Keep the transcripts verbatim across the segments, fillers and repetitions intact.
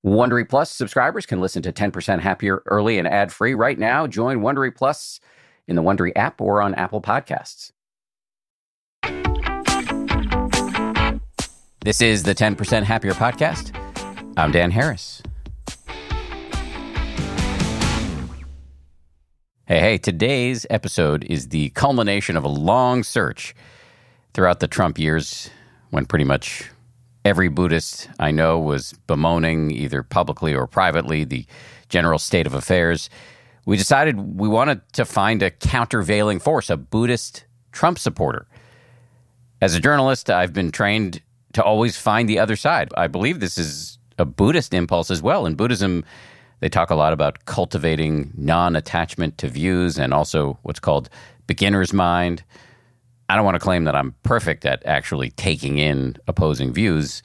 Wondery Plus subscribers can listen to ten percent Happier early and ad-free right now. Join Wondery Plus in the Wondery app or on Apple Podcasts. This is the ten percent Happier podcast. I'm Dan Harris. Hey, hey, today's episode is the culmination of a long search throughout the Trump years when pretty much every Buddhist I know was bemoaning, either publicly or privately, the general state of affairs. We decided we wanted to find a countervailing force, a Buddhist Trump supporter. As a journalist, I've been trained to always find the other side. I believe this is a Buddhist impulse as well. In Buddhism, they talk a lot about cultivating non-attachment to views and also what's called beginner's mind. I don't want to claim that I'm perfect at actually taking in opposing views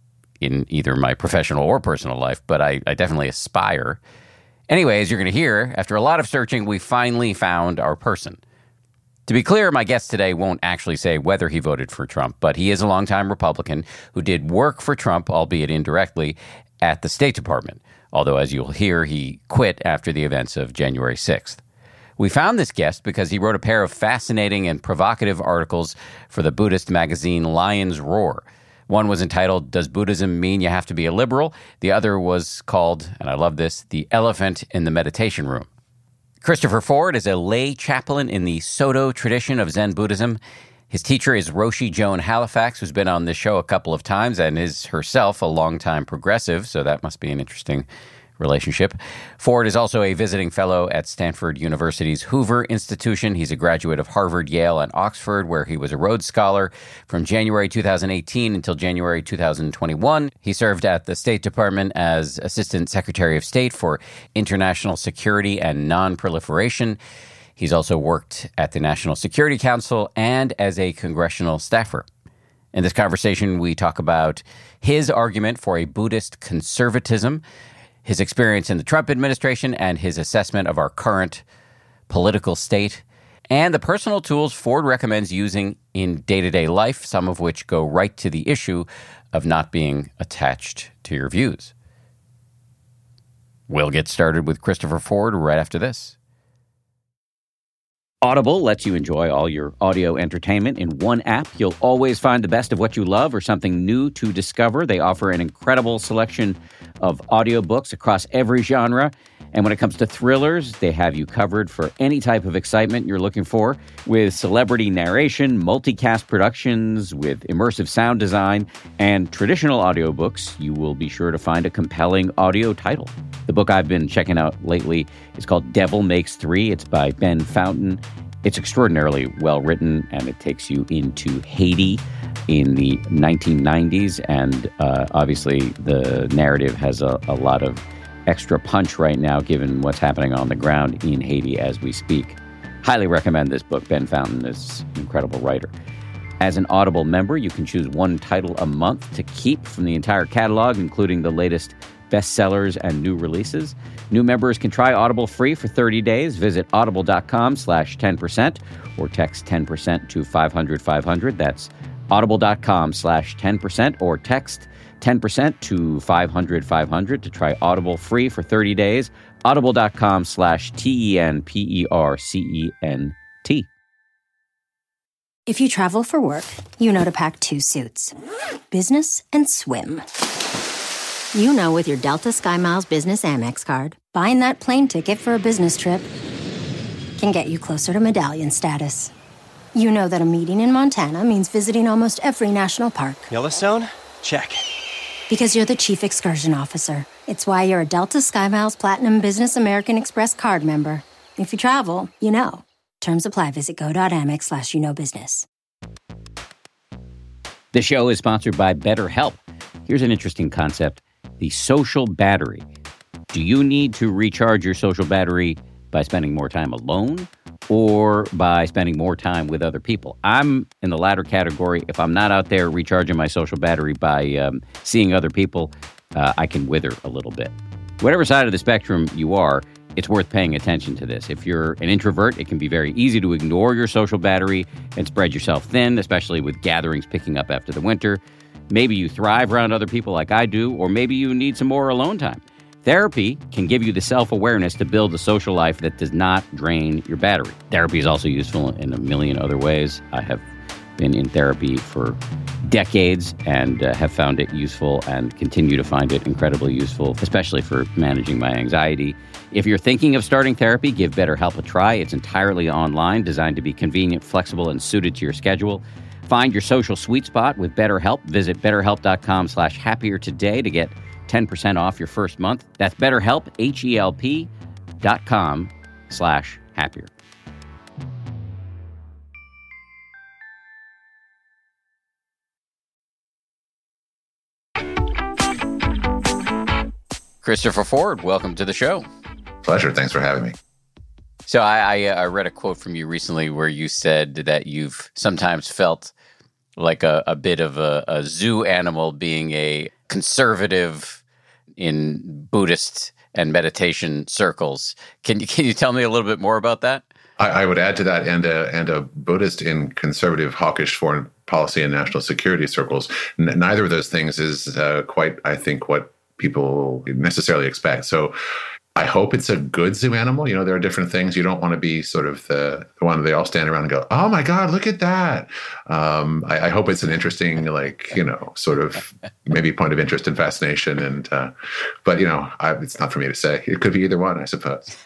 in either my professional or personal life, but I, I definitely aspire. Anyway, as you're going to hear, after a lot of searching, we finally found our person. To be clear, my guest today won't actually say whether he voted for Trump, but he is a longtime Republican who did work for Trump, albeit indirectly, at the State Department, although, as you'll hear, he quit after the events of January sixth. We found this guest because he wrote a pair of fascinating and provocative articles for the Buddhist magazine Lion's Roar. One was entitled, "Does Buddhism Mean You Have to Be a Liberal?" The other was called, and I love this, "The Elephant in the Meditation Room." Christopher Ford is a lay chaplain in the Soto tradition of Zen Buddhism. His teacher is Roshi Joan Halifax, who's been on this show a couple of times and is herself a longtime progressive, so that must be an interesting relationship. Ford is also a visiting fellow at Stanford University's Hoover Institution. He's a graduate of Harvard, Yale, and Oxford, where he was a Rhodes Scholar from January two thousand eighteen until January two thousand twenty-one. He served at the State Department as Assistant Secretary of State for International Security and Non-Proliferation. He's also worked at the National Security Council and as a congressional staffer. In this conversation, we talk about his argument for a Buddhist conservatism, his experience in the Trump administration, and his assessment of our current political state, and the personal tools Ford recommends using in day-to-day life, some of which go right to the issue of not being attached to your views. We'll get started with Christopher Ford right after this. Audible lets you enjoy all your audio entertainment in one app. You'll always find the best of what you love or something new to discover. They offer an incredible selection of audiobooks across every genre. And when it comes to thrillers, they have you covered for any type of excitement you're looking for, with celebrity narration, multicast productions, with immersive sound design, and traditional audiobooks. You will be sure to find a compelling audio title. The book I've been checking out lately is called Devil Makes Three. It's by Ben Fountain. It's extraordinarily well written, and it takes you into Haiti in the nineteen nineties. And uh, obviously, the narrative has a, a lot of extra punch right now, given what's happening on the ground in Haiti as we speak. Highly recommend this book. Ben Fountain is an incredible writer. As an Audible member, you can choose one title a month to keep from the entire catalog, including the latest bestsellers and new releases. New members can try Audible free for thirty days. Visit audible.com slash 10% or text ten percent to five hundred five hundred. That's audible.com slash 10% or text ten percent to five hundred five hundred to try Audible free for thirty days. Audible.com slash T-E-N-P-E-R-C-E-N-T. If you travel for work, you know to pack two suits. Business and swim. You know with your Delta SkyMiles Business Amex card, buying that plane ticket for a business trip can get you closer to medallion status. You know that a meeting in Montana means visiting almost every national park. Yellowstone? Check. Because you're the chief excursion officer. It's why you're a Delta SkyMiles Platinum Business American Express card member. If you travel, you know. Terms apply. Visit go.amex slash you know business. The show is sponsored by BetterHelp. Here's an interesting concept. The social battery. Do you need to recharge your social battery by spending more time alone or by spending more time with other people? I'm in the latter category. If I'm not out there recharging my social battery by um, seeing other people, uh, I can wither a little bit. Whatever side of the spectrum you are, it's worth paying attention to this. If you're an introvert, it can be very easy to ignore your social battery and spread yourself thin, especially with gatherings picking up after the winter. Maybe you thrive around other people like I do, or maybe you need some more alone time. Therapy can give you the self-awareness to build a social life that does not drain your battery. Therapy is also useful in a million other ways. I have been in therapy for decades and uh, have found it useful and continue to find it incredibly useful, especially for managing my anxiety. If you're thinking of starting therapy, give BetterHelp a try. It's entirely online, designed to be convenient, flexible, and suited to your schedule. Find your social sweet spot with BetterHelp. Visit betterhelp.com slash happier today to get ten percent off your first month. That's BetterHelp, H-E-L-P dot com slash happier. Christopher Ford, welcome to the show. Pleasure. Thanks for having me. So I, I, I read a quote from you recently where you said that you've sometimes felt like a, a bit of a, a zoo animal, being a conservative in Buddhist and meditation circles. Can you can you tell me a little bit more about that? I, I would add to that, and a, and a Buddhist in conservative, hawkish foreign policy and national security circles. N- neither of those things is uh, quite, I think, what people necessarily expect. So I hope it's a good zoo animal. You know, there are different things. You don't want to be sort of the, the one they all stand around and go, oh my God, look at that. Um, I, I hope it's an interesting, like, you know, sort of maybe point of interest and fascination. And, uh, but, you know, I, it's not for me to say. It could be either one, I suppose.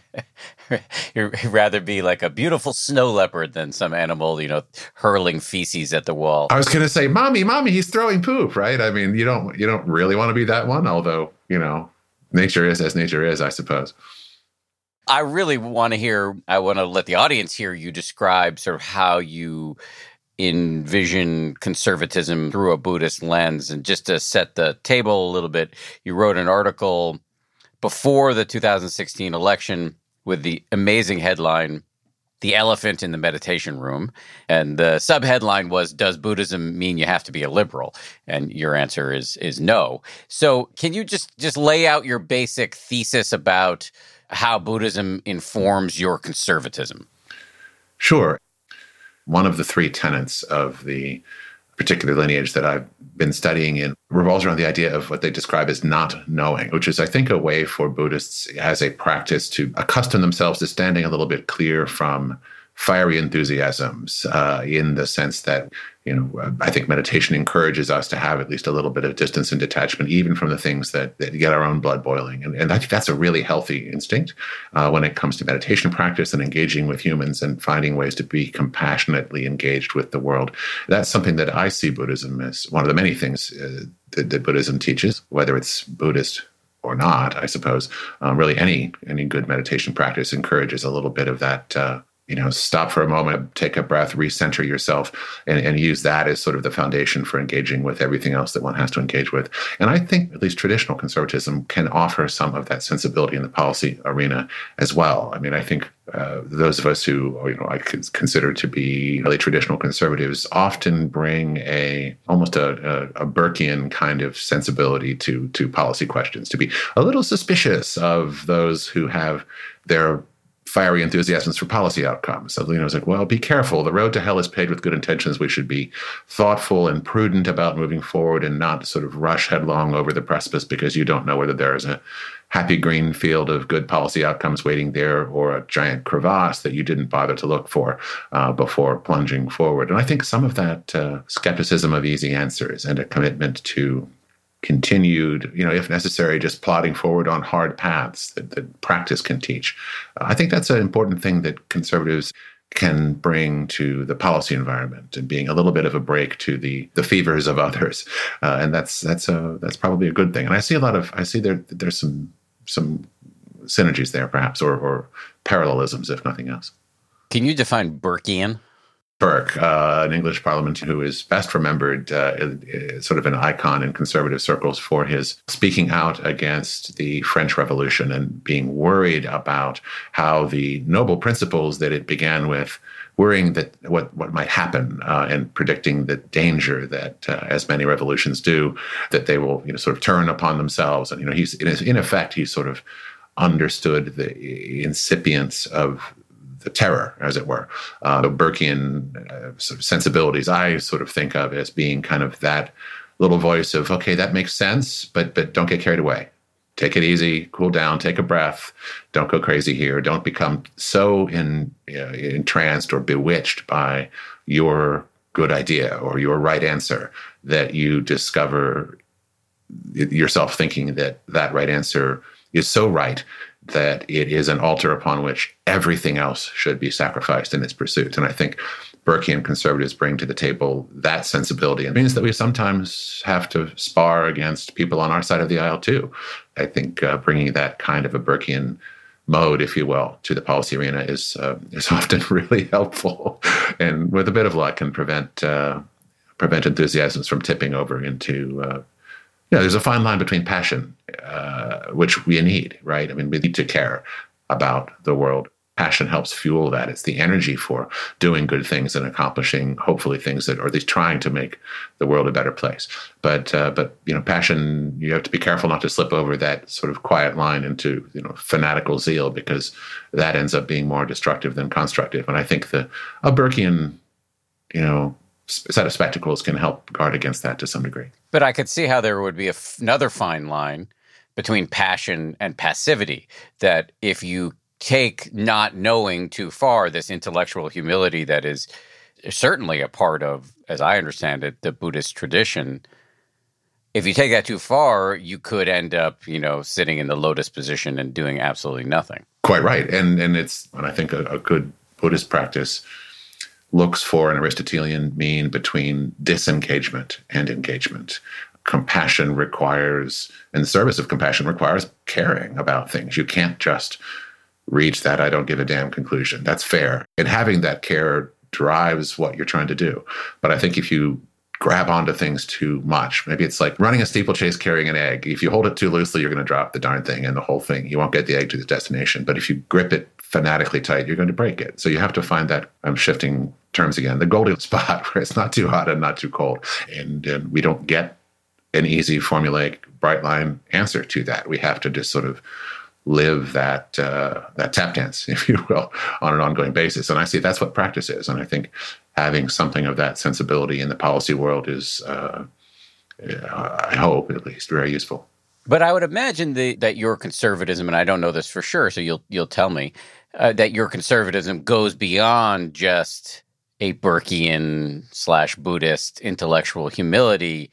You'd rather be like a beautiful snow leopard than some animal, you know, hurling feces at the wall. I was going to say, mommy, mommy, he's throwing poop, right? I mean, you don't, you don't really want to be that one, although, you know, nature is as nature is, I suppose. I really want to hear, I want to let the audience hear you describe sort of how you envision conservatism through a Buddhist lens. And just to set the table a little bit, you wrote an article before the two thousand sixteen election with the amazing headline, "The Elephant in the Meditation Room." And the subheadline was, "Does Buddhism mean you have to be a liberal?" And your answer is is no. So can you just, just lay out your basic thesis about how Buddhism informs your conservatism? Sure. One of the three tenets of the particular lineage that I've been studying in revolves around the idea of what they describe as not knowing, which is, I think, a way for Buddhists as a practice to accustom themselves to standing a little bit clear from fiery enthusiasms, uh, in the sense that, you know, I think meditation encourages us to have at least a little bit of distance and detachment, even from the things that, that get our own blood boiling. And, and I think that's a really healthy instinct uh, when it comes to meditation practice and engaging with humans and finding ways to be compassionately engaged with the world. That's something that I see Buddhism as one of the many things uh, that, that Buddhism teaches, whether it's Buddhist or not, I suppose. Um, really, any any good meditation practice encourages a little bit of that. Uh, You know, stop for a moment, take a breath, recenter yourself, and, and use that as sort of the foundation for engaging with everything else that one has to engage with. And I think at least traditional conservatism can offer some of that sensibility in the policy arena as well. I mean, I think uh, those of us who, you know, I consider to be really traditional conservatives often bring a almost a, a, a Burkean kind of sensibility to to policy questions, to be a little suspicious of those who have their fiery enthusiasms for policy outcomes. So, you know, it's like, well, be careful. The road to hell is paved with good intentions. We should be thoughtful and prudent about moving forward and not sort of rush headlong over the precipice because you don't know whether there is a happy green field of good policy outcomes waiting there or a giant crevasse that you didn't bother to look for uh, before plunging forward. And I think some of that uh, skepticism of easy answers and a commitment to continued, you know, if necessary, just plodding forward on hard paths that, that practice can teach. Uh, I think that's an important thing that conservatives can bring to the policy environment and being a little bit of a break to the the fevers of others. Uh, and that's that's a that's probably a good thing. And I see a lot of I see there there's some some synergies there, perhaps, or, or parallelisms, if nothing else. Can you define Burkean? Burke, uh, an English parliamentarian who is best remembered, uh, sort of an icon in conservative circles for his speaking out against the French Revolution and being worried about how the noble principles that it began with, worrying that what, what might happen uh, and predicting the danger that, uh, as many revolutions do, that they will, you know, sort of turn upon themselves. And, you know, he's in effect, he sort of understood the incipience of the terror, as it were. Uh, the Burkean uh, sort of sensibilities I sort of think of as being kind of that little voice of, okay, that makes sense, but but don't get carried away. Take it easy, cool down, take a breath. Don't go crazy here. Don't become so in, you know, entranced or bewitched by your good idea or your right answer that you discover yourself thinking that that right answer is so right that it is an altar upon which everything else should be sacrificed in its pursuit. And I think Burkean conservatives bring to the table that sensibility. It means that we sometimes have to spar against people on our side of the aisle, too. I think uh, bringing that kind of a Burkean mode, if you will, to the policy arena is uh, is often really helpful, and with a bit of luck can prevent uh, prevent enthusiasms from tipping over into. Uh, you know, there's a fine line between passion, uh, which we need, right? I mean, we need to care about the world. Passion helps fuel that. It's the energy for doing good things and accomplishing, hopefully, things that, or at least trying to make the world a better place. But, uh, but you know, passion, you have to be careful not to slip over that sort of quiet line into, you know, fanatical zeal, because that ends up being more destructive than constructive. And I think the a Burkean, you know, set of spectacles can help guard against that to some degree. But I could see how there would be a f- another fine line between passion and passivity, that if you take not knowing too far, this intellectual humility that is certainly a part of, as I understand it, the Buddhist tradition. If you take that too far, you could end up, you know, sitting in the lotus position and doing absolutely nothing. Quite right. And and it's, and I think a, a good Buddhist practice looks for an Aristotelian mean between disengagement and engagement. Compassion requires, and the service of compassion requires caring about things. You can't just reach that I don't give a damn conclusion. That's fair. And having that care drives what you're trying to do. But I think if you grab onto things too much, maybe it's like running a steeplechase carrying an egg. If you hold it too loosely, you're going to drop the darn thing and the whole thing. You won't get the egg to the destination. But if you grip it fanatically tight, you're going to break it. So you have to find that, I'm shifting terms again, the golden spot where it's not too hot and not too cold. And, and we don't get an easy, formulaic, bright line answer to that. We have to just sort of live that uh, that tap dance, if you will, on an ongoing basis. And I see that's what practice is. And I think having something of that sensibility in the policy world is, uh, I hope at least, very useful. But I would imagine the, that your conservatism, and I don't know this for sure, so you'll you'll tell me, uh, that your conservatism goes beyond just a Burkean slash Buddhist intellectual humility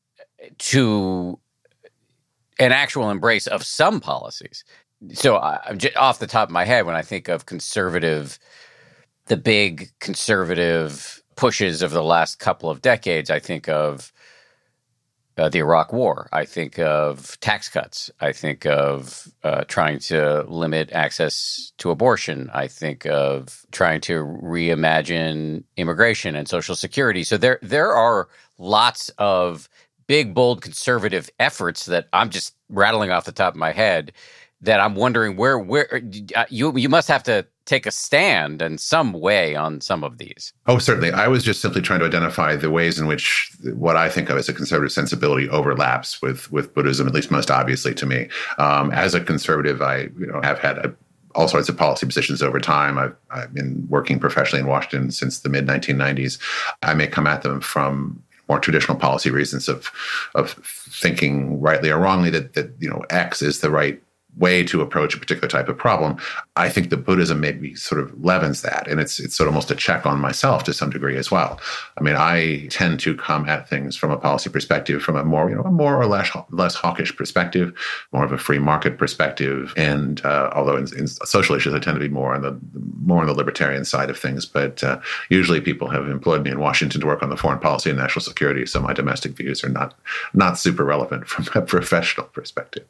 to an actual embrace of some policies. So I'm just off the top of my head, when I think of conservative, the big conservative pushes of the last couple of decades, I think of uh, the Iraq War. I think of tax cuts. I think of uh, trying to limit access to abortion. I think of trying to reimagine immigration and Social Security. So there, there are lots of big, bold conservative efforts that I'm just rattling off the top of my head, that I'm wondering where where you you must have to take a stand in some way on some of these. Oh, certainly. I was just simply trying to identify the ways in which what I think of as a conservative sensibility overlaps with with Buddhism, at least most obviously to me. Um, as a conservative, I you know have had a, all sorts of policy positions over time. I've, I've been working professionally in Washington since the mid nineteen nineties. I may come at them from more traditional policy reasons of of thinking rightly or wrongly that that you know X is the right way to approach a particular type of problem. I think that Buddhism maybe sort of leavens that, and it's it's sort of almost a check on myself to some degree as well. I mean, I tend to come at things from a policy perspective, from a more you know a more or less less hawkish perspective, more of a free market perspective. And uh, although in, in social issues I tend to be more on the more on the libertarian side of things, but uh, usually people have employed me in Washington to work on the foreign policy and national security, so my domestic views are not not super relevant from a professional perspective.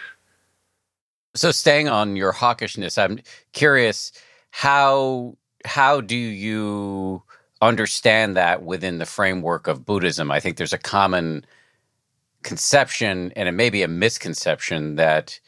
So staying on your hawkishness, I'm curious, how how do you understand that within the framework of Buddhism? I think there's a common conception, and it may be a misconception, that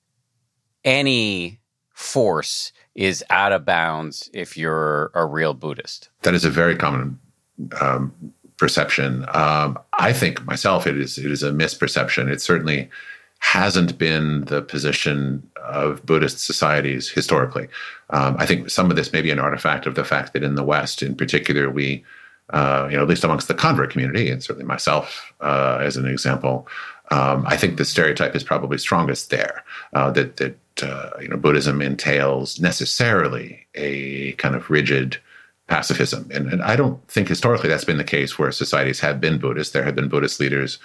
any force is out of bounds if you're a real Buddhist. That is a very common um, perception. Um, I think myself it is it is a misperception. It certainly hasn't been the position of Buddhist societies historically. Um, I think some of this may be an artifact of the fact that in the West, in particular, we uh, you know, at least amongst the convert community, and certainly myself uh, as an example, um, I think the stereotype is probably strongest there, uh, that, that uh, you know, Buddhism entails necessarily a kind of rigid pacifism. And, and I don't think historically that's been the case where societies have been Buddhist. There have been Buddhist leaders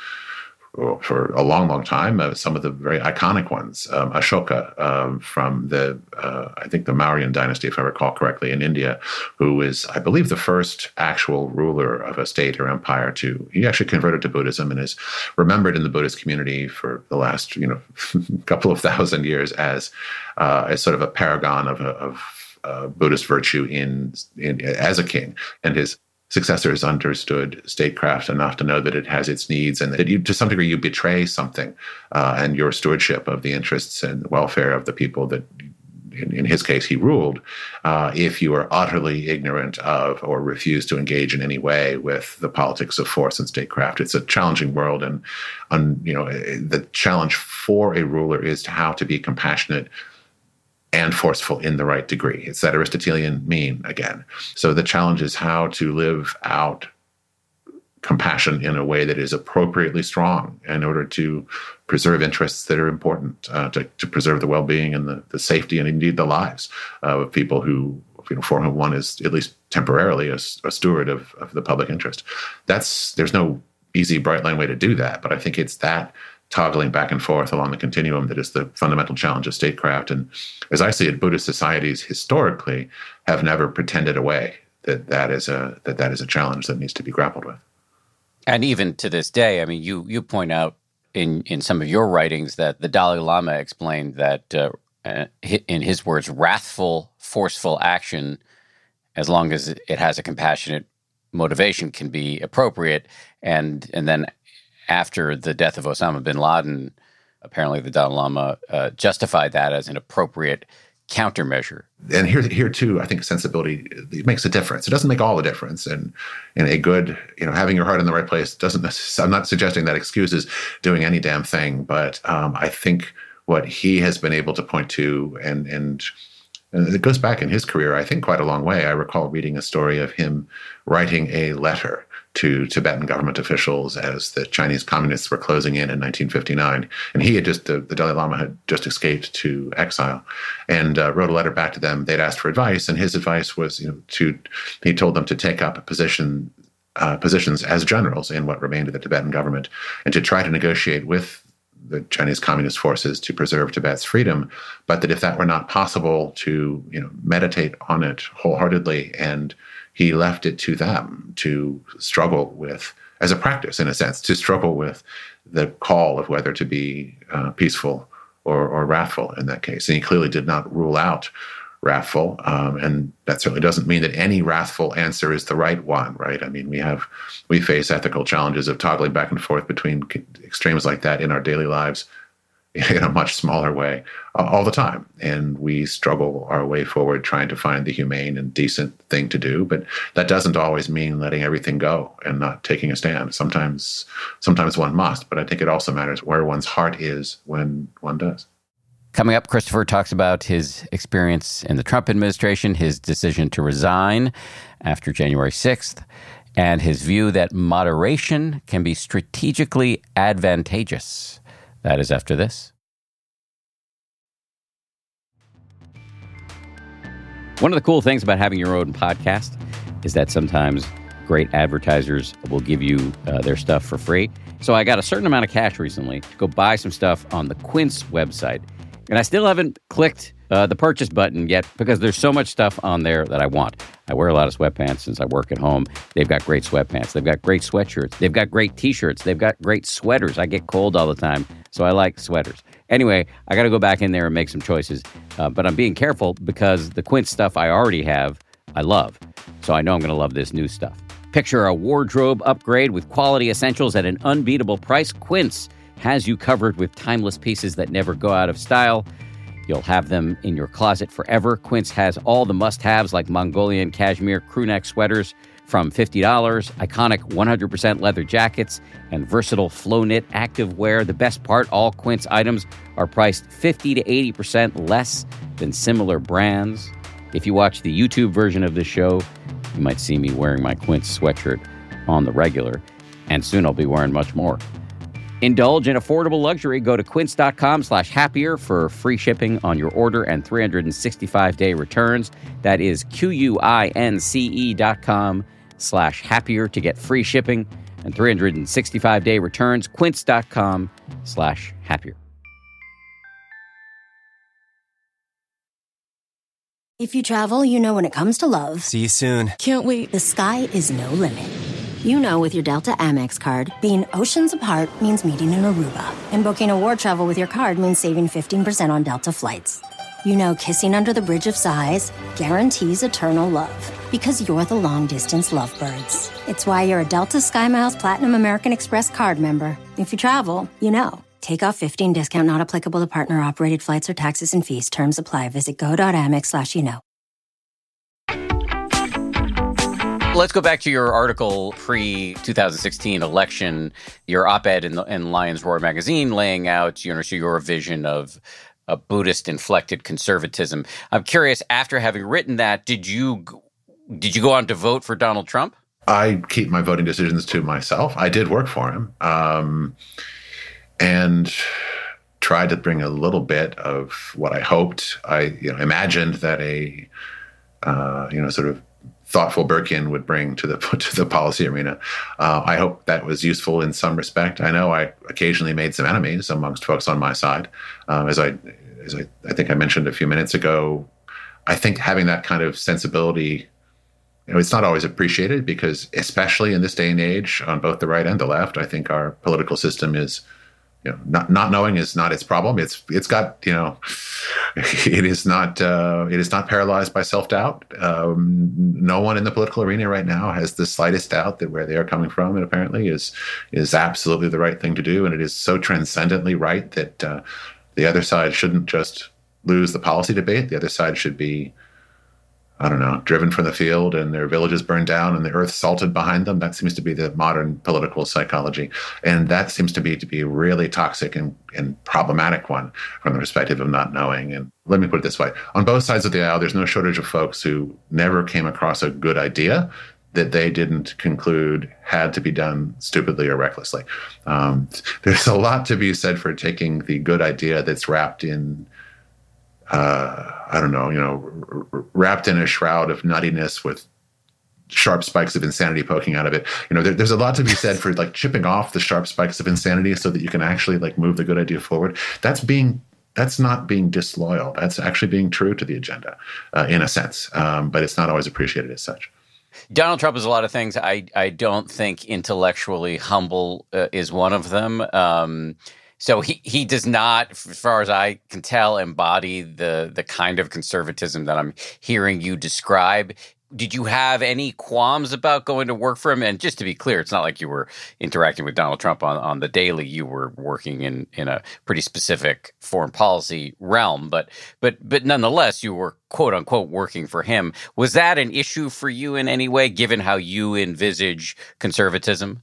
for a long, long time, uh, some of the very iconic ones. Um, Ashoka um, from the, uh, I think the Mauryan dynasty, if I recall correctly, in India, who is, I believe, the first actual ruler of a state or empire to, he actually converted to Buddhism and is remembered in the Buddhist community for the last, you know, couple of thousand years as, uh, as sort of a paragon of, of uh, Buddhist virtue in, in as a king. And his successors understood statecraft enough to know that it has its needs and that you, to some degree, you betray something uh, and your stewardship of the interests and welfare of the people that, in, in his case, he ruled, uh, if you are utterly ignorant of or refuse to engage in any way with the politics of force and statecraft. It's a challenging world, and, and you know, the challenge for a ruler is to how to be compassionate and forceful in the right degree. It's that Aristotelian mean again. So the challenge is how to live out compassion in a way that is appropriately strong in order to preserve interests that are important, uh, to, to preserve the well-being and the, the safety and indeed the lives of people who, you know, for whom one is at least temporarily a, a steward of, of the public interest. That's, there's no easy, bright line way to do that, but I think it's that toggling back and forth along the continuum that is the fundamental challenge of statecraft. And as I see it, Buddhist societies historically have never pretended away that that is a that that is a challenge that needs to be grappled with. And even to this day, I mean, you you point out in, in some of your writings that the Dalai Lama explained that, uh, in his words, wrathful, forceful action, as long as it has a compassionate motivation, can be appropriate. And and then after the death of Osama bin Laden, apparently the Dalai Lama uh, justified that as an appropriate countermeasure. And here, here too, I think sensibility, it makes a difference. It doesn't make all the difference. And in a good, you know, having your heart in the right place doesn't necessarily, I'm not suggesting that excuses doing any damn thing, but um, I think what he has been able to point to, and, and and it goes back in his career, I think, quite a long way. I recall reading a story of him writing a letter to Tibetan government officials as the Chinese communists were closing in in nineteen fifty-nine. And he had just, the, the Dalai Lama had just escaped to exile and uh, wrote a letter back to them. They'd asked for advice, and his advice was, you know, to, he told them to take up a position, uh, positions as generals in what remained of the Tibetan government and to try to negotiate with the Chinese communist forces to preserve Tibet's freedom, but that if that were not possible, to, you know, meditate on it wholeheartedly. And he left it to them to struggle with, as a practice in a sense, to struggle with the call of whether to be uh, peaceful or, or wrathful in that case. And he clearly did not rule out wrathful. Um, and that certainly doesn't mean that any wrathful answer is the right one, right? I mean, we have, we face ethical challenges of toggling back and forth between extremes like that in our daily lives in a much smaller way uh, all the time. And we struggle our way forward trying to find the humane and decent thing to do. But that doesn't always mean letting everything go and not taking a stand. Sometimes, sometimes one must, but I think it also matters where one's heart is when one does. Coming up, Christopher talks about his experience in the Trump administration, his decision to resign after January sixth, and his view that moderation can be strategically advantageous. That is after this. One of the cool things about having your own podcast is that sometimes great advertisers will give you uh, their stuff for free. So I got a certain amount of cash recently to go buy some stuff on the Quince website. And I still haven't clicked uh, the purchase button yet because there's so much stuff on there that I want. I wear a lot of sweatpants since I work at home. They've got great sweatpants. They've got great sweatshirts. They've got great T-shirts. They've got great sweaters. I get cold all the time, so I like sweaters. Anyway, I got to go back in there and make some choices. Uh, but I'm being careful because the Quince stuff I already have, I love. So I know I'm going to love this new stuff. Picture a wardrobe upgrade with quality essentials at an unbeatable price. Quince has you covered with timeless pieces that never go out of style. You'll have them in your closet forever. Quince has all the must-haves like Mongolian cashmere crewneck sweaters from fifty dollars, iconic one hundred percent leather jackets, and versatile flow-knit activewear. The best part, all Quince items are priced fifty to eighty percent less than similar brands. If you watch the YouTube version of this show, You might see me wearing my Quince sweatshirt on the regular, and soon I'll be wearing much more. Indulge in affordable luxury. Go to quince.com slash happier for free shipping on your order and three hundred sixty-five day returns. That is Q-U-I-N-C-E dot com slash happier to get free shipping and three hundred sixty-five day returns. Quince.com slash happier. If you travel, you know when it comes to love. See you soon. Can't wait. The sky is no limit. You know with your Delta Amex card, being oceans apart means meeting in Aruba. And booking a war travel with your card means saving fifteen percent on Delta flights. You know kissing under the Bridge of Sighs guarantees eternal love. Because you're the long-distance lovebirds. It's why you're a Delta SkyMiles Platinum American Express card member. If you travel, you know. Take off fifteen discount not applicable to partner-operated flights or taxes and fees. Terms apply. Visit go.amex slash you know. Let's go back to your article pre twenty sixteen election, your op-ed in, the, in Lion's Roar magazine laying out, you know, so your vision of a Buddhist-inflected conservatism. I'm curious, after having written that, did you did you go on to vote for Donald Trump? I keep my voting decisions to myself. I did work for him um, and tried to bring a little bit of what I hoped. I you know, imagined that a, uh, you know, sort of thoughtful Burkean would bring to the to the policy arena. Uh, I hope that was useful in some respect. I know I occasionally made some enemies amongst folks on my side. Um, as I as I, I think I mentioned a few minutes ago, I think having that kind of sensibility, you know, it's not always appreciated because, especially in this day and age, on both the right and the left, I think our political system is, you know, not not knowing is not its problem. It's it's got, you know, it is not uh, it is not paralyzed by self-doubt. Um, no one in the political arena right now has the slightest doubt that where they are coming from, and apparently is is absolutely the right thing to do, and it is so transcendently right that uh, the other side shouldn't just lose the policy debate. The other side should be, I don't know, driven from the field and their villages burned down and the earth salted behind them. That seems to be the modern political psychology. And that seems to be to be a really toxic and, and problematic one from the perspective of not knowing. And let me put it this way. On both sides of the aisle, there's no shortage of folks who never came across a good idea that they didn't conclude had to be done stupidly or recklessly. Um, there's a lot to be said for taking the good idea that's wrapped in Uh, I don't know, you know, r- wrapped in a shroud of nuttiness with sharp spikes of insanity poking out of it. You know, there, there's a lot to be said for like chipping off the sharp spikes of insanity so that you can actually like move the good idea forward. That's being, that's not being disloyal. That's actually being true to the agenda uh, in a sense, um, but it's not always appreciated as such. Donald Trump is a lot of things. I, I don't think intellectually humble uh, is one of them. Um, So he, he does not, as far as I can tell, embody the the kind of conservatism that I'm hearing you describe. Did you have any qualms about going to work for him? And just to be clear, it's not like you were interacting with Donald Trump on, on the daily. You were working in, in a pretty specific foreign policy realm. But but but nonetheless, you were, quote unquote, working for him. Was that an issue for you in any way, given how you envisage conservatism?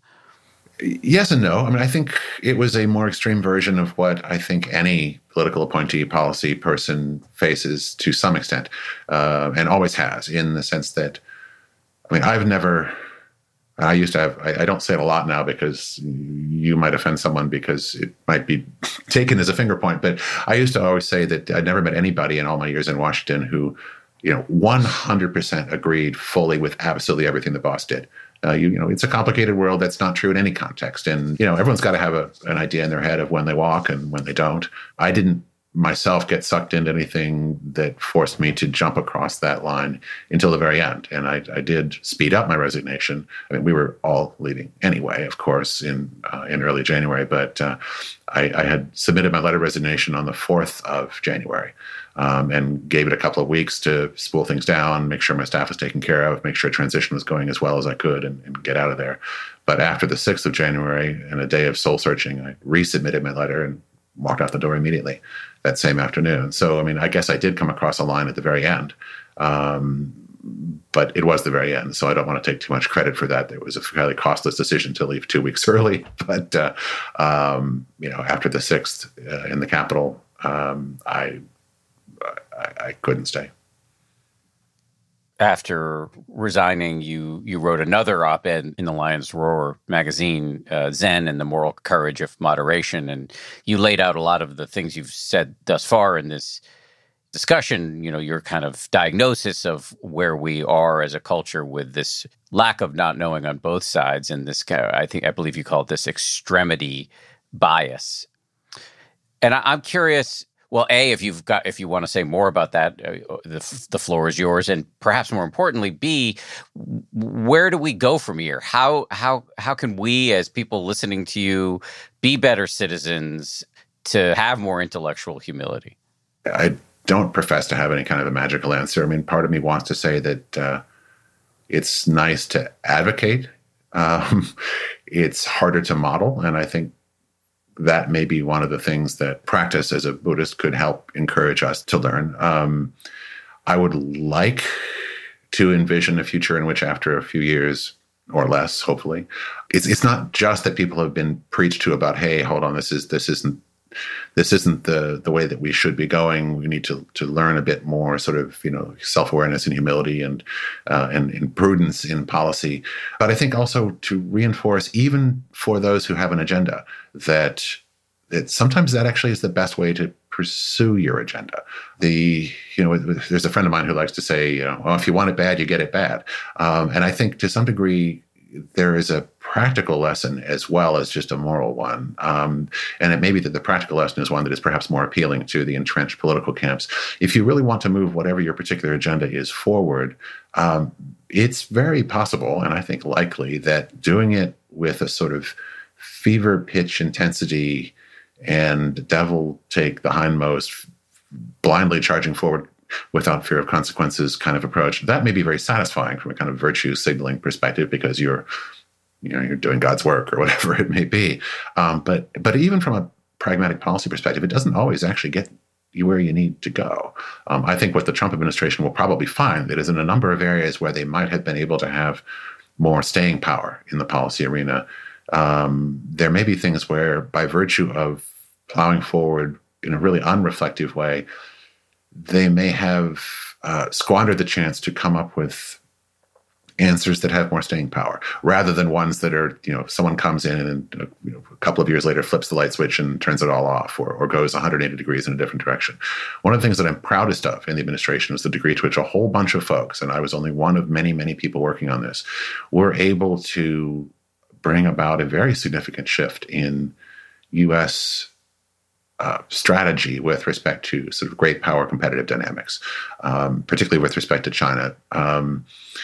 Yes and no. I mean, I think it was a more extreme version of what I think any political appointee policy person faces to some extent, uh, and always has, in the sense that, I mean, I've never, I used to have, I, I don't say it a lot now because you might offend someone because it might be taken as a finger point, but I used to always say that I'd never met anybody in all my years in Washington who, you know, one hundred percent agreed fully with absolutely everything the boss did. Uh, you, you know, it's a complicated world. That's not true in any context. And, you know, everyone's got to have a, an idea in their head of when they walk and when they don't. I didn't myself get sucked into anything that forced me to jump across that line until the very end. And I, I did speed up my resignation. I mean, we were all leaving anyway, of course, in uh, in early January. But uh, I, I had submitted my letter of resignation on the fourth of January. Um, and gave it a couple of weeks to spool things down, make sure my staff was taken care of, make sure transition was going as well as I could, and, and get out of there. But after the sixth of January, and a day of soul searching, I resubmitted my letter and walked out the door immediately that same afternoon. So, I mean, I guess I did come across a line at the very end, um, but it was the very end. So I don't want to take too much credit for that. It was a fairly costless decision to leave two weeks early. But, uh, um, you know, after the sixth uh, in the Capitol, um, I... I, I couldn't stay. after resigning, you you wrote another op-ed in the Lion's Roar magazine, uh, Zen and the Moral Courage of Moderation. And you laid out a lot of the things you've said thus far in this discussion, you know, your kind of diagnosis of where we are as a culture with this lack of not knowing on both sides. And this, I think, I believe you call it this extremity bias. And I, I'm curious, well, A, if you've got, if you want to say more about that, uh, the, the floor is yours. And perhaps more importantly, B, where do we go from here? How, how, how can we as people listening to you be better citizens to have more intellectual humility? I don't profess to have any kind of a magical answer. I mean, part of me wants to say that uh, it's nice to advocate. Um, it's harder to model. And I think that may be one of the things that practice as a Buddhist could help encourage us to learn. Um, I would like to envision a future in which after a few years or less, hopefully, it's it's not just that people have been preached to about, hey, hold on, this is this isn't This isn't the the way that we should be going. We need to to learn a bit more sort of, you know, self-awareness and humility and, uh, and and prudence in policy. But I think also to reinforce, even for those who have an agenda, that that sometimes that actually is the best way to pursue your agenda. The you know, there's a friend of mine who likes to say, you know, well, if you want it bad, you get it bad. Um, and I think to some degree there is a practical lesson as well as just a moral one. Um, and it may be that the practical lesson is one that is perhaps more appealing to the entrenched political camps. If you really want to move whatever your particular agenda is forward, um, it's very possible, and I think likely, that doing it with a sort of fever pitch intensity and devil take the hindmost, blindly charging forward without fear of consequences kind of approach, that may be very satisfying from a kind of virtue signaling perspective because you're, you know, you're doing God's work or whatever it may be. Um, but but even from a pragmatic policy perspective, it doesn't always actually get you where you need to go. Um, I think what the Trump administration will probably find that is in a number of areas where they might have been able to have more staying power in the policy arena, um, there may be things where by virtue of plowing forward in a really unreflective way, they may have uh, squandered the chance to come up with answers that have more staying power, rather than ones that are, you know, someone comes in and uh, you know, a couple of years later flips the light switch and turns it all off, or, or goes one hundred eighty degrees in a different direction. One of the things that I'm proudest of in the administration was the degree to which a whole bunch of folks, and I was only one of many, many people working on this, were able to bring about a very significant shift in U S Uh, strategy with respect to sort of great power competitive dynamics, um, particularly with respect to China. Um,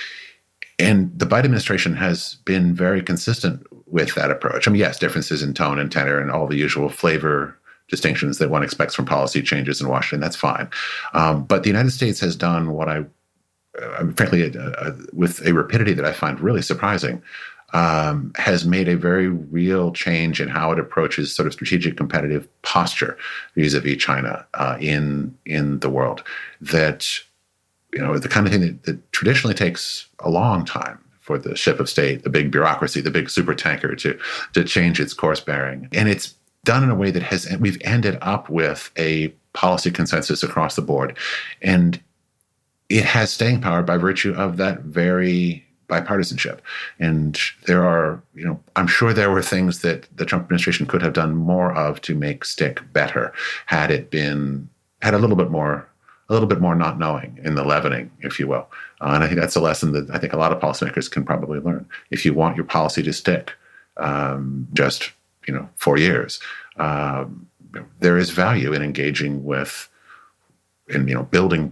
and the Biden administration has been very consistent with that approach. I mean, yes, differences in tone and tenor and all the usual flavor distinctions that one expects from policy changes in Washington, that's fine. Um, but the United States has done what I, uh, frankly, uh, uh, with a rapidity that I find really surprising, Um, has made a very real change in how it approaches sort of strategic competitive posture vis-a-vis China uh, in in the world. That, you know, the kind of thing that, that traditionally takes a long time for the ship of state, the big bureaucracy, the big super tanker to to change its course bearing, and it's done in a way that has we've ended up with a policy consensus across the board, and it has staying power by virtue of that very bipartisanship. And there are, you know, I'm sure there were things that the Trump administration could have done more of to make stick better had it been, had a little bit more, a little bit more not knowing in the leavening, if you will. Uh, and I think that's a lesson that I think a lot of policymakers can probably learn. If you want your policy to stick um, just, you know, four years, um, there is value in engaging with, in, you know, building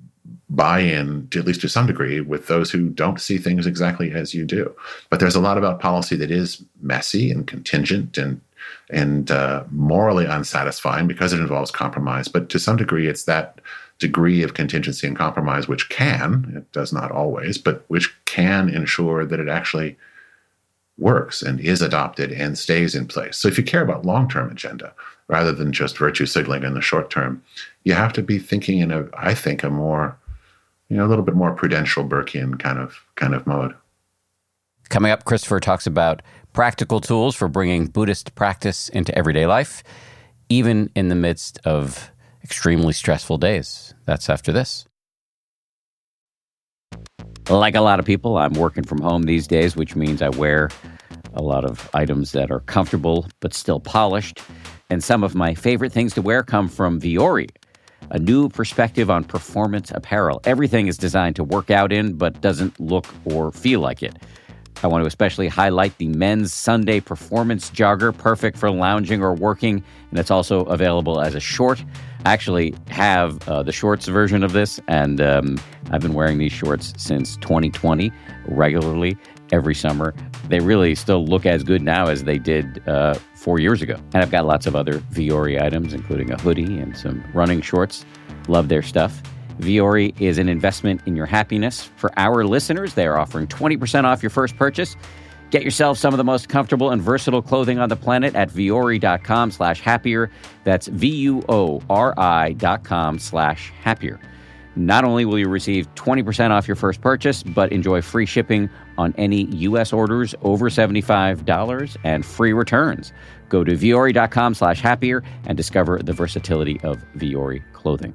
buy-in, to, at least to some degree, with those who don't see things exactly as you do. But there's a lot about policy that is messy and contingent and and uh, morally unsatisfying because it involves compromise. But to some degree, it's that degree of contingency and compromise which can, it does not always, but which can ensure that it actually works and is adopted and stays in place. So if you care about long-term agenda, rather than just virtue signaling in the short term, you have to be thinking in a, I think, a more, you know, a little bit more prudential Burkean kind of kind of mode. Coming up, Christopher talks about practical tools for bringing Buddhist practice into everyday life, even in the midst of extremely stressful days. That's after this. Like a lot of people, I'm working from home these days, which means I wear a lot of items that are comfortable but still polished. And some of my favorite things to wear come from Vuori, a new perspective on performance apparel. Everything is designed to work out in, but doesn't look or feel like it. I want to especially highlight the men's Sunday performance jogger, perfect for lounging or working, and it's also available as a short. I actually have uh, the shorts version of this, and um, I've been wearing these shorts since twenty twenty regularly every summer. They really still look as good now as they did uh, four years ago. And I've got lots of other Vuori items, including a hoodie and some running shorts. Love their stuff. Vuori is an investment in your happiness. For our listeners, they are offering twenty percent off your first purchase. Get yourself some of the most comfortable and versatile clothing on the planet at vuori.com slash happier. That's V-U-O-R-I dot com slash happier. Not only will you receive twenty percent off your first purchase, but enjoy free shipping on any U S orders over seventy-five dollars and free returns. Go to vuori.com slash happier and discover the versatility of Vuori clothing.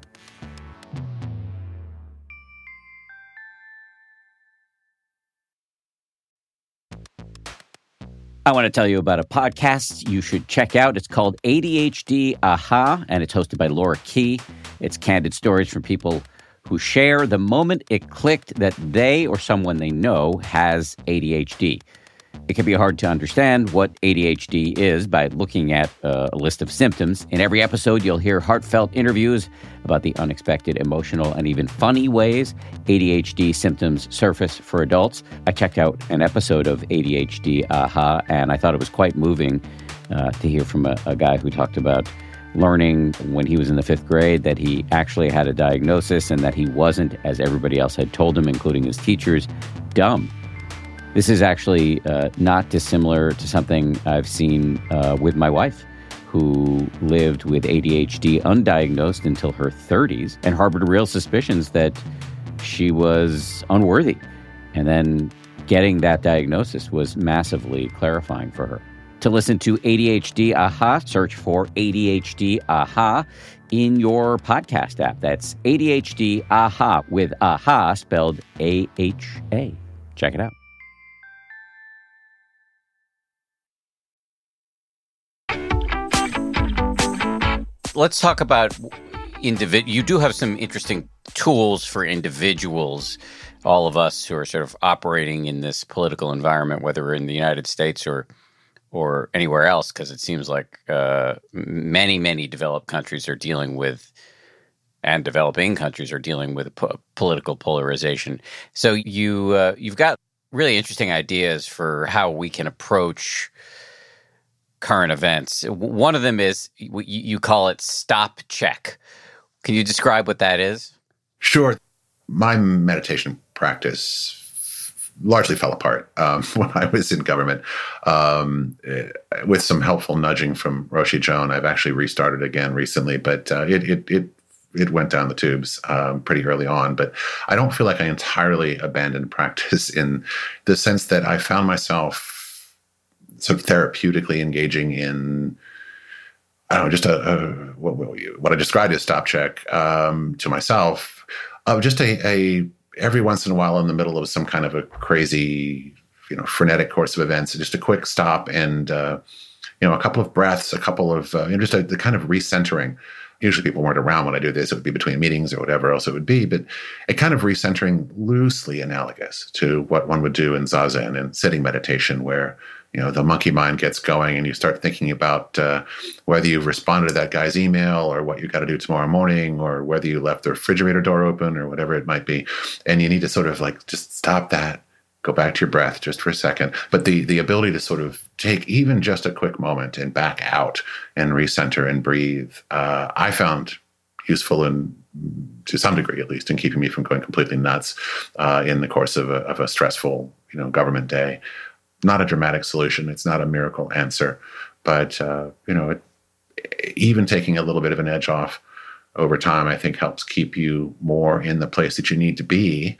I want to tell you about a podcast you should check out. It's called A D H D Aha, and it's hosted by Laura Key. It's candid stories from people who share the moment it clicked that they or someone they know has A D H D. It can be hard to understand what A D H D is by looking at uh, a list of symptoms. In every episode, you'll hear heartfelt interviews about the unexpected, emotional, and even funny ways A D H D symptoms surface for adults. I checked out an episode of A D H D Aha, and I thought it was quite moving uh, to hear from a, a guy who talked about learning when he was in the fifth grade that he actually had a diagnosis and that he wasn't, as everybody else had told him, including his teachers, dumb. This is actually uh, not dissimilar to something I've seen uh, with my wife, who lived with A D H D undiagnosed until her thirties and harbored real suspicions that she was unworthy. And then getting that diagnosis was massively clarifying for her. To listen to A D H D Aha, search for A D H D Aha in your podcast app. That's A D H D Aha with Aha spelled A H A. Check it out. Let's talk about individ. You do have some interesting tools for individuals, all of us who are sort of operating in this political environment, whether we're in the United States or or anywhere else, because it seems like uh, many, many developed countries are dealing with, and developing countries are dealing with po- political polarization. So you uh, you've got really interesting ideas for how we can approach current events. One of them is, you call it stop check. Can you describe what that is? Sure. My meditation practice largely fell apart um, when I was in government. Um, with some helpful nudging from Roshi Joan, I've actually restarted again recently, but uh, it, it, it, it went down the tubes um, pretty early on. But I don't feel like I entirely abandoned practice in the sense that I found myself sort of therapeutically engaging in, I don't know, just a, a what, what I described as stop check um, to myself, of just a, a every once in a while in the middle of some kind of a crazy, you know, frenetic course of events, just a quick stop and, uh, you know, a couple of breaths, a couple of, uh, you know, just a, the kind of recentering. Usually people weren't around when I do this. It would be between meetings or whatever else it would be, but a kind of recentering loosely analogous to what one would do in Zazen and sitting meditation, where, you know, the monkey mind gets going and you start thinking about uh, whether you've responded to that guy's email or what you got to do tomorrow morning or whether you left the refrigerator door open or whatever it might be. And you need to sort of like just stop that, go back to your breath just for a second. But the the ability to sort of take even just a quick moment and back out and recenter and breathe, uh, I found useful in, to some degree at least, in keeping me from going completely nuts uh, in the course of a, of a stressful, you know, government day. Not a dramatic solution. It's not a miracle answer, but uh, you know, it, even taking a little bit of an edge off over time, I think helps keep you more in the place that you need to be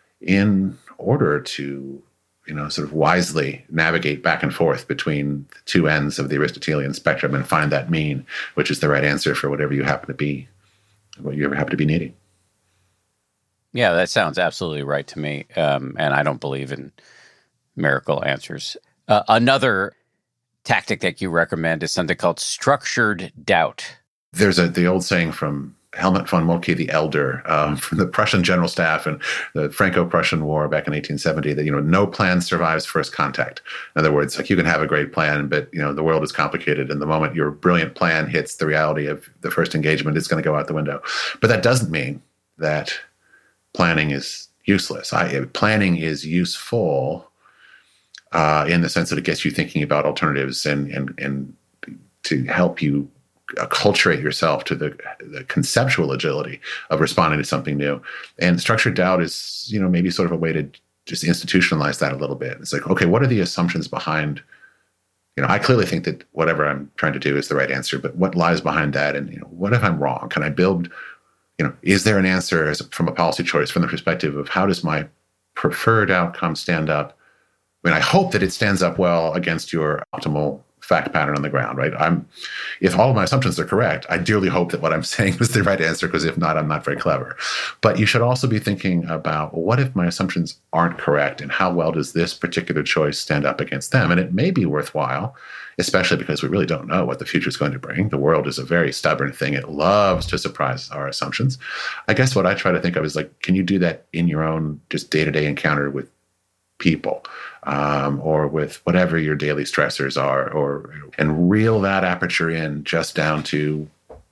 in order to, you know, sort of wisely navigate back and forth between the two ends of the Aristotelian spectrum and find that mean, which is the right answer for whatever you happen to be, what you ever happen to be needing. Yeah, that sounds absolutely right to me. Um, and I don't believe in miracle answers. Uh, another tactic that you recommend is something called structured doubt. There's a the old saying from Helmut von Moltke the Elder, um, from the Prussian General Staff and the Franco-Prussian War back in eighteen seventy, that, you know, no plan survives first contact. In other words, like, you can have a great plan, but, you know, the world is complicated. And the moment your brilliant plan hits the reality of the first engagement, it's going to go out the window. But that doesn't mean that planning is useless. I, planning is useful uh, in the sense that it gets you thinking about alternatives and and and to help you acculturate yourself to the, the conceptual agility of responding to something new. And structured doubt is, you know, maybe sort of a way to just institutionalize that a little bit. It's like, okay, what are the assumptions behind, you know, I clearly think that whatever I'm trying to do is the right answer, but what lies behind that? And, you know, what if I'm wrong? Can I build, you know, is there an answer as, from a policy choice from the perspective of how does my preferred outcome stand up? I mean, I hope that it stands up well against your optimal fact pattern on the ground, right? I'm, if all of my assumptions are correct, I dearly hope that what I'm saying is the right answer, because if not, I'm not very clever. But you should also be thinking about, well, what if my assumptions aren't correct, and how well does this particular choice stand up against them? And it may be worthwhile, especially because we really don't know what the future is going to bring. The world is a very stubborn thing. It loves to surprise our assumptions. I guess what I try to think of is, like, can you do that in your own just day-to-day encounter with people, um, or with whatever your daily stressors are, or and reel that aperture in just down to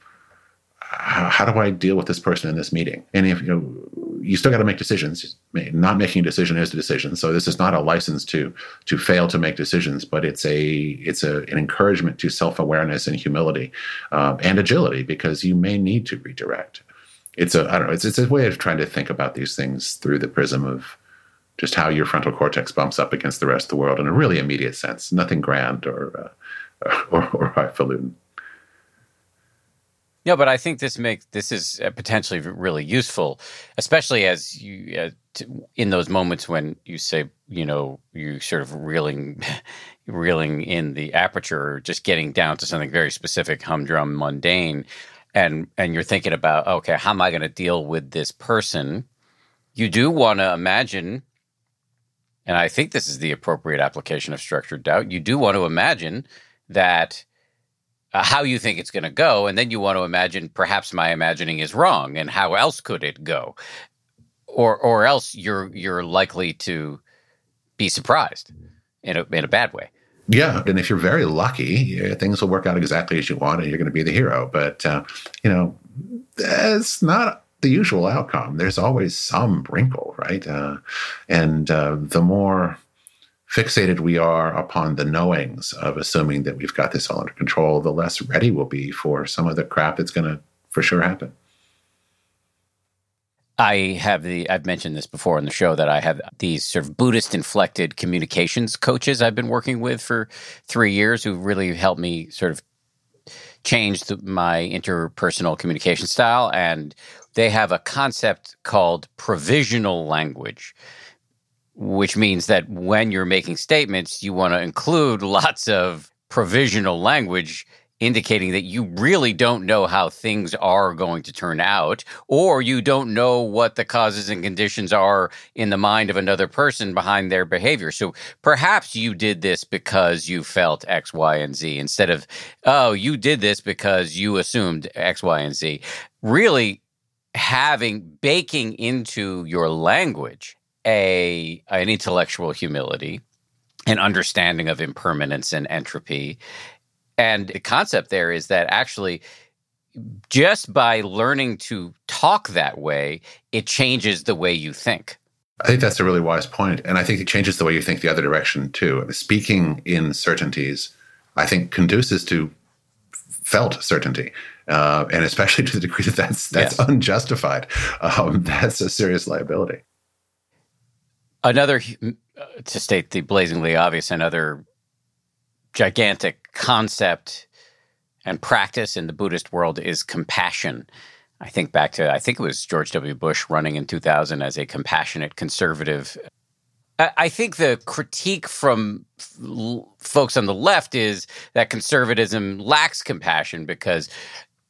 how, how do I deal with this person in this meeting? And if you know, you still got to make decisions. Not making a decision is a decision. So this is not a license to to fail to make decisions, but it's a it's a an encouragement to self-awareness and humility um, and agility, because you may need to redirect. It's a I don't know. It's it's a way of trying to think about these things through the prism of just how your frontal cortex bumps up against the rest of the world in a really immediate sense. Nothing grand or uh, or, or highfalutin. No, but I think this makes this is potentially really useful, especially as you uh, t- in those moments when you say, you know, you sort of reeling, reeling in the aperture, or just getting down to something very specific, humdrum, mundane, and and you're thinking about, okay, how am I going to deal with this person? You do want to imagine. And I think this is the appropriate application of structured doubt. You do want to imagine that uh, how you think it's going to go, and then you want to imagine perhaps my imagining is wrong, and how else could it go, or or else you're you're likely to be surprised in a in a bad way. Yeah, and if you're very lucky, yeah, things will work out exactly as you want, and you're going to be the hero. But uh, you know, that's not the usual outcome. There's always some wrinkle, right? Uh, and uh, the more fixated we are upon the knowings of assuming that we've got this all under control, the less ready we'll be for some of the crap that's going to for sure happen. I have the, I've mentioned this before on the show, that I have these sort of Buddhist inflected communications coaches I've been working with for three years who really helped me sort of change the, my interpersonal communication style. And they have a concept called provisional language, which means that when you're making statements, you want to include lots of provisional language indicating that you really don't know how things are going to turn out, or you don't know what the causes and conditions are in the mind of another person behind their behavior. So perhaps you did this because you felt X, Y, and Z, instead of, oh, you did this because you assumed X, Y, and Z. Really having, baking into your language a an intellectual humility, an understanding of impermanence and entropy. And the concept there is that actually, just by learning to talk that way, it changes the way you think. I think that's a really wise point. And I think it changes the way you think the other direction, too. Speaking in certainties, I think, conduces to felt certainty. Uh, and especially to the degree that that's, that's yes. unjustified. Um, that's a serious liability. Another, to state the blazingly obvious, another gigantic concept and practice in the Buddhist world is compassion. I think back to, I think it was George W. Bush running in two thousand as a compassionate conservative. I think the critique from f- folks on the left is that conservatism lacks compassion because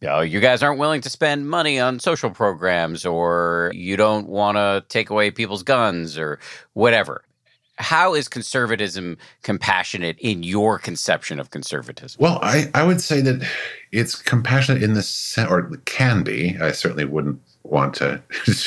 You know, you guys aren't willing to spend money on social programs, or you don't want to take away people's guns or whatever. How is conservatism compassionate in your conception of conservatism? Well, I, I would say that it's compassionate in the sense, or it can be. I certainly wouldn't want to,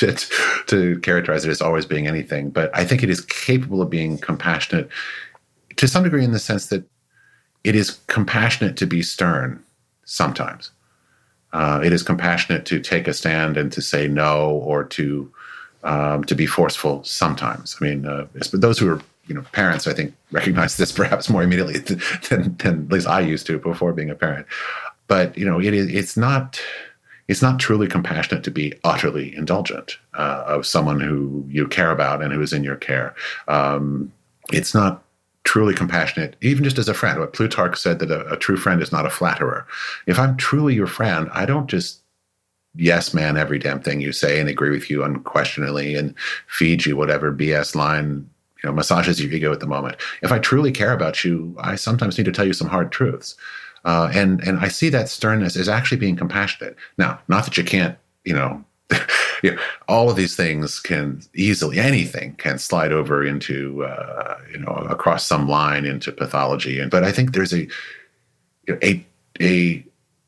to characterize it as always being anything, but I think it is capable of being compassionate to some degree in the sense that it is compassionate to be stern sometimes. Uh, it is compassionate to take a stand and to say no, or to um, to be forceful sometimes. I mean, uh, those who are you know parents, I think, recognize this perhaps more immediately than, than at least I used to before being a parent. But you know, it is it's not it's not truly compassionate to be utterly indulgent uh, of someone who you care about and who is in your care. Um, it's not truly compassionate, even just as a friend. What Plutarch said, that a, a true friend is not a flatterer. If I'm truly your friend, I don't just yes man every damn thing you say and agree with you unquestionably and feed you whatever B S line you know massages your ego at the moment. If I truly care about you, I sometimes need to tell you some hard truths. Uh, and and I see that sternness as actually being compassionate. Now, not that you can't, you know, you know, all of these things can easily, anything can slide over into, uh, you know, across some line into pathology. And but I think there's a, you know, a a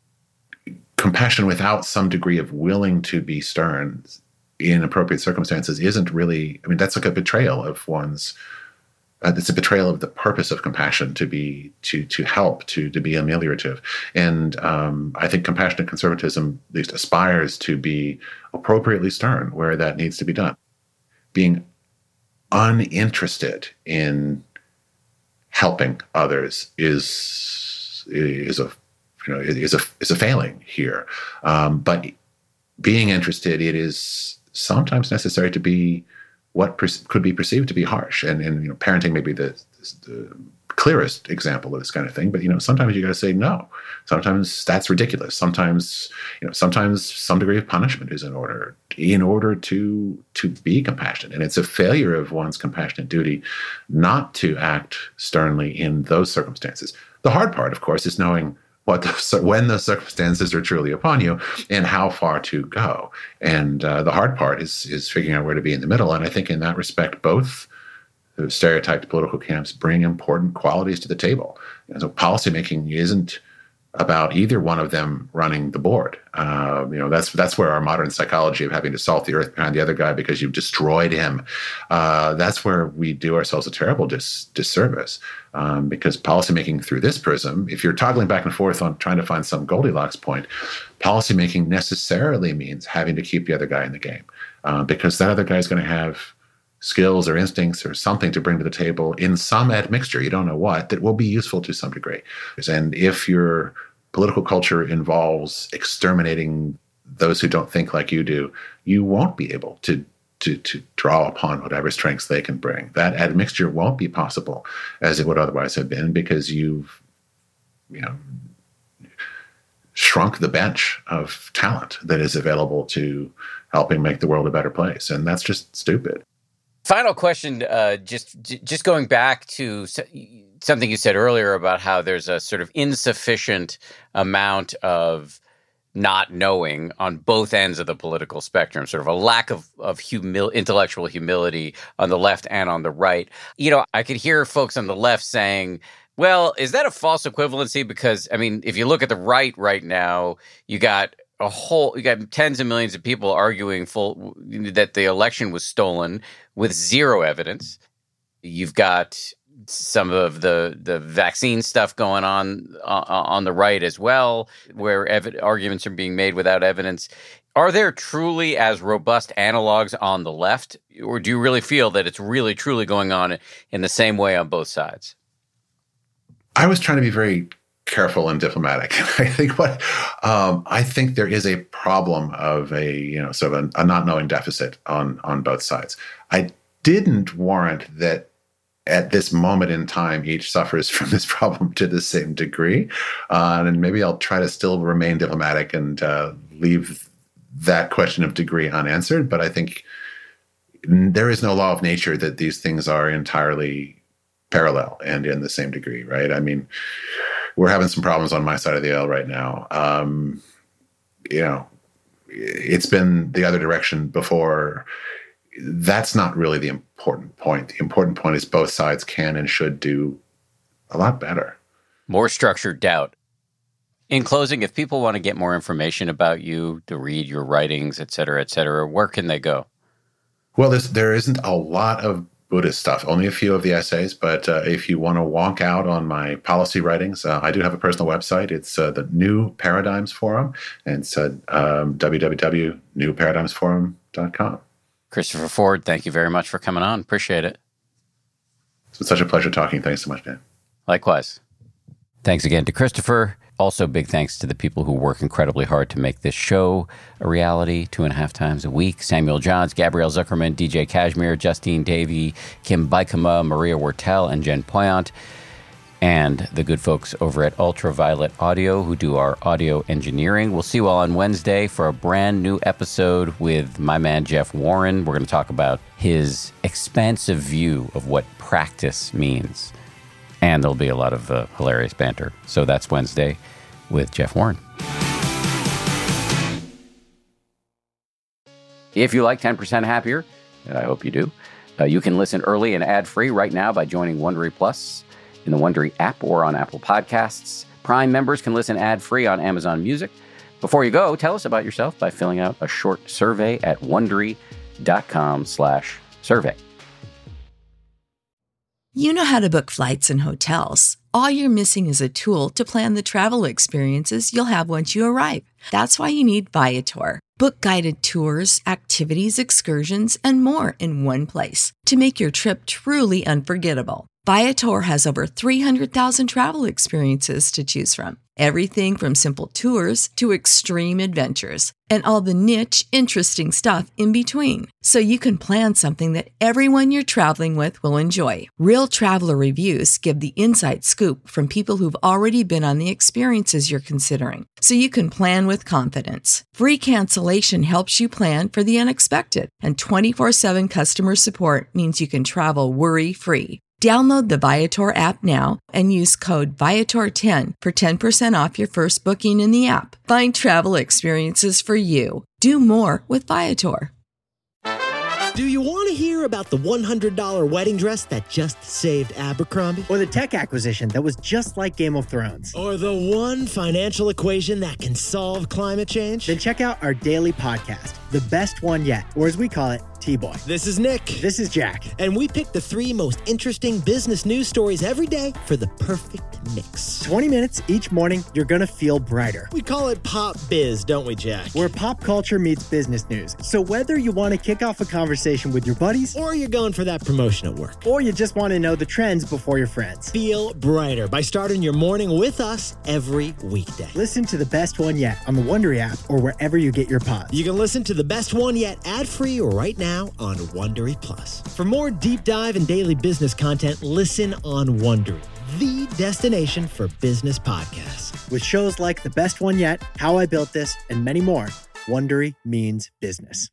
compassion without some degree of willing to be stern in appropriate circumstances isn't really. I mean, that's like a betrayal of one's. Uh, it's a betrayal of the purpose of compassion to be to to help to to be ameliorative, and um, I think compassionate conservatism at least aspires to be appropriately stern where that needs to be done. Being uninterested in helping others is is a you know is a is a failing here, um, but being interested, it is sometimes necessary to be what per- could be perceived to be harsh. And, and you know, parenting may be the, the clearest example of this kind of thing. But, you know, sometimes you got to say no. Sometimes that's ridiculous. Sometimes, you know, sometimes some degree of punishment is in order, in order to to be compassionate. And it's a failure of one's compassionate duty not to act sternly in those circumstances. The hard part, of course, is knowing what the, when the circumstances are truly upon you and how far to go. And uh, the hard part is is figuring out where to be in the middle. And I think in that respect, both the stereotyped political camps bring important qualities to the table. You know, so policymaking isn't about either one of them running the board. Uh, you know, that's that's where our modern psychology of having to salt the earth behind the other guy because you've destroyed him. Uh, that's where we do ourselves a terrible dis- disservice. Um, because policymaking through this prism, if you're toggling back and forth on trying to find some Goldilocks point, policymaking necessarily means having to keep the other guy in the game, uh, because that other guy is going to have skills or instincts or something to bring to the table in some admixture, you don't know what, that will be useful to some degree. And if your political culture involves exterminating those who don't think like you do, you won't be able to to to draw upon whatever strengths they can bring. That admixture won't be possible as it would otherwise have been, because you've, you know, shrunk the bench of talent that is available to helping make the world a better place. And that's just stupid. Final question, uh, just just going back to something you said earlier about how there's a sort of insufficient amount of not knowing on both ends of the political spectrum, sort of a lack of, of humil- intellectual humility on the left and on the right. You know, I could hear folks on the left saying, well, is that a false equivalency? Because, I mean, if you look at the right right now, you got a whole, you got tens of millions of people arguing full that the election was stolen with zero evidence. You've got some of the, the vaccine stuff going on uh, on the right as well, where ev- arguments are being made without evidence. Are there truly as robust analogs on the left, or do you really feel that it's really, truly going on in the same way on both sides? I was trying to be very careful and diplomatic. I think what um, I think there is a problem of a you know sort of a, a not knowing deficit on on both sides. I didn't warrant that at this moment in time each suffers from this problem to the same degree, uh, and maybe I'll try to still remain diplomatic and uh, leave that question of degree unanswered. But I think there is no law of nature that these things are entirely parallel and in the same degree, right? I mean, we're having some problems on my side of the aisle right now. Um, you know, it's been the other direction before. That's not really the important point. The important point is both sides can and should do a lot better. More structured doubt. In closing, if people want to get more information about you, to read your writings, et cetera, et cetera, where can they go? Well, there's, there isn't a lot of Buddhist stuff, only a few of the essays. But uh, if you want to walk out on my policy writings, uh, I do have a personal website. It's uh, the New Paradigms Forum, and it's uh, um, w w w dot new paradigms forum dot com. Christopher Ford, thank you very much for coming on. Appreciate it. It's such a pleasure talking. Thanks so much, Dan. Likewise. Thanks again to Christopher. Also, big thanks to the people who work incredibly hard to make this show a reality two and a half times a week. Samuel Johns, Gabrielle Zuckerman, D J Kashmir, Justine Davey, Kim Bikama, Maria Wortel, and Jen Poyant. And the good folks over at Ultraviolet Audio who do our audio engineering. We'll see you all on Wednesday for a brand new episode with my man Jeff Warren. We're going to talk about his expansive view of what practice means. And there'll be a lot of uh, hilarious banter. So that's Wednesday with Jeff Warren. If you like ten percent Happier, and I hope you do, uh, you can listen early and ad-free right now by joining Wondery Plus in the Wondery app or on Apple Podcasts. Prime members can listen ad-free on Amazon Music. Before you go, tell us about yourself by filling out a short survey at Wondery.com slash survey. You know how to book flights and hotels. All you're missing is a tool to plan the travel experiences you'll have once you arrive. That's why you need Viator. Book guided tours, activities, excursions, and more in one place to make your trip truly unforgettable. Viator has over three hundred thousand travel experiences to choose from. Everything from simple tours to extreme adventures and all the niche, interesting stuff in between. So you can plan something that everyone you're traveling with will enjoy. Real traveler reviews give the inside scoop from people who've already been on the experiences you're considering. So you can plan with confidence. Free cancellation helps you plan for the unexpected. And twenty-four seven customer support means you can travel worry-free. Download the Viator app now and use code Viator ten for ten percent off your first booking in the app. Find travel experiences for you. Do more with Viator. Do you want to hear about the one hundred dollars wedding dress that just saved Abercrombie? Or the tech acquisition that was just like Game of Thrones? Or the one financial equation that can solve climate change? Then check out our daily podcast, The Best One Yet, or as we call it, T-Boy. This is Nick. This is Jack. And we pick the three most interesting business news stories every day for the perfect mix. twenty minutes each morning, you're going to feel brighter. We call it Pop Biz, don't we, Jack? Where pop culture meets business news. So whether you want to kick off a conversation with your buddies, or you're going for that promotion at work, or you just want to know the trends before your friends, feel brighter by starting your morning with us every weekday. Listen to The Best One Yet on the Wondery app or wherever you get your pods. You can listen to The Best One Yet ad-free right now on Wondery Plus. For more deep dive and daily business content, listen on Wondery, the destination for business podcasts. With shows like The Best One Yet, How I Built This, and many more, Wondery means business.